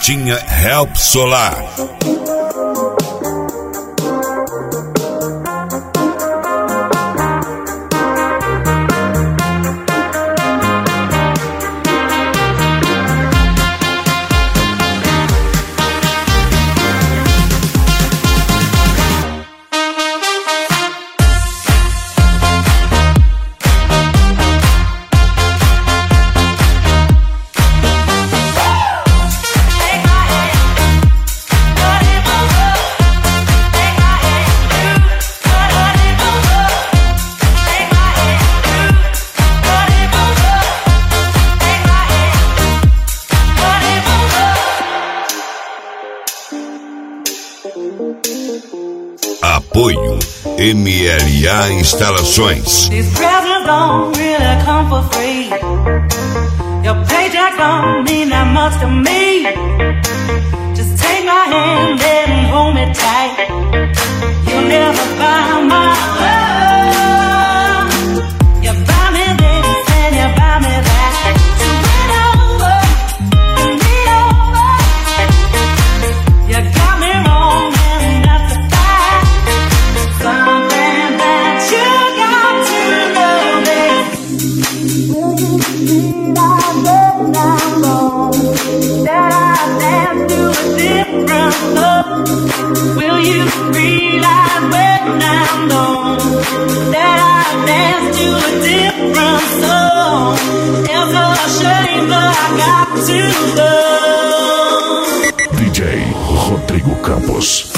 tinha Help Solar. Apoio MLA Instalações. These presents don't really come for free. Your paycheck don't mean that much to me. Just take my hand and hold me tight. You'll never buy my love. You buy me this and you buy me that. So win over, lean over. You got me wrong and that's a fact. Something that you got to know, babe. Will you realize that I'm wrong? That I dance to a different love? Will you realize when I'm gone that I dance to a different song? It's a shame that I got to love. DJ Rodrigo Campos.